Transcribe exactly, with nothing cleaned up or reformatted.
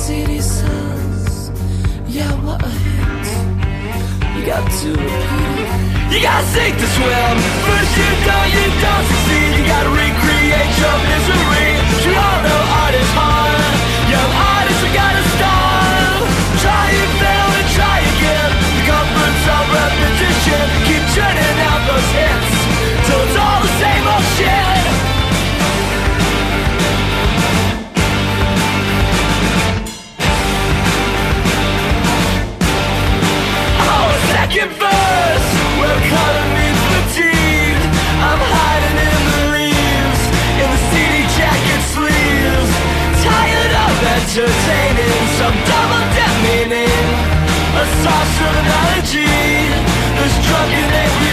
C D says, yeah, what a hit. You got to repeat it. You gotta sink to swim. First you don't, you don't succeed. You gotta recreate your misery. You all know art is hard. Young artists are gotta start. Try and fail and try again. The comforts of repetition. Keep churning out those hits till it's all the same old shit. Oh, second verse. Well, color means fatigue. I'm hiding in the leaves, in the C D jacket sleeves. Tired of entertaining some double dead meaning, a sauce of analogy. This drunken